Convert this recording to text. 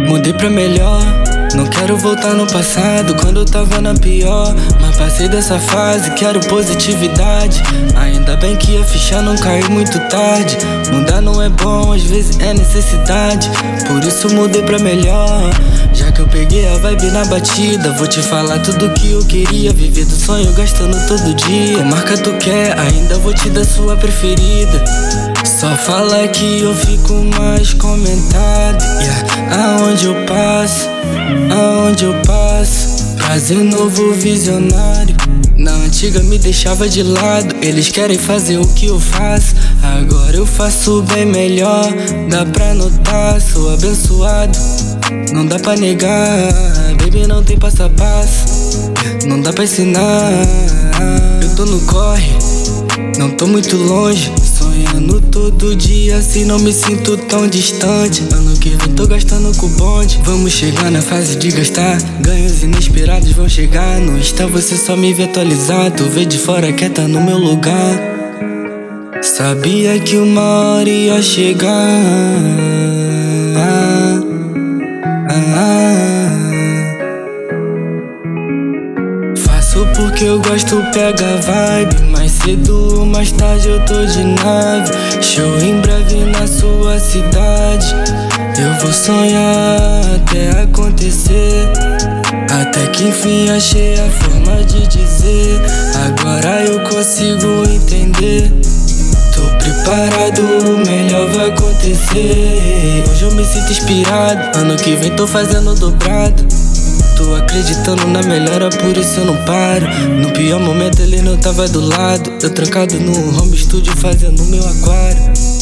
Mudei pra melhor, não quero voltar no passado, quando eu tava na pior. Mas passei dessa fase, quero positividade. Ainda bem que a ficha não caiu muito tarde. Mudar não é bom, às vezes é necessidade. Por isso mudei pra melhor. Já que eu peguei a vibe na batida, vou te falar tudo que eu queria. Viver do sonho gastando todo dia. Qual marca tu quer, ainda vou te dar sua preferida. Só fala que eu fico mais comentado, yeah. Aonde eu passo, prazer novo visionário. Na antiga me deixava de lado, eles querem fazer o que eu faço. Agora eu faço bem melhor, dá pra notar, sou abençoado. Não dá pra negar, baby, não tem passo a passo. Não dá pra ensinar, eu tô no corre, não tô muito longe. Sonhando todo dia, assim não me sinto tão distante. Ano que vem tô gastando com o bonde. Vamos chegar na fase de gastar, ganhos inesperados vão chegar. No Insta você só me vê atualizado, vê de fora quer tá no meu lugar. Sabia que uma hora ia chegar. Faço porque eu gosto, pega a vibe. Mais cedo ou mais tarde eu tô de nave. Show em breve na sua cidade. Eu vou sonhar até acontecer, até que enfim achei a forma de dizer. Agora eu consigo entender. Tô preparado, o melhor vai acontecer. Hoje eu me sinto inspirado, ano que vem tô fazendo dobrado. Tô acreditando na melhora, por isso eu não paro. No pior momento ele não tava do lado, eu trancado no home studio fazendo meu aquário.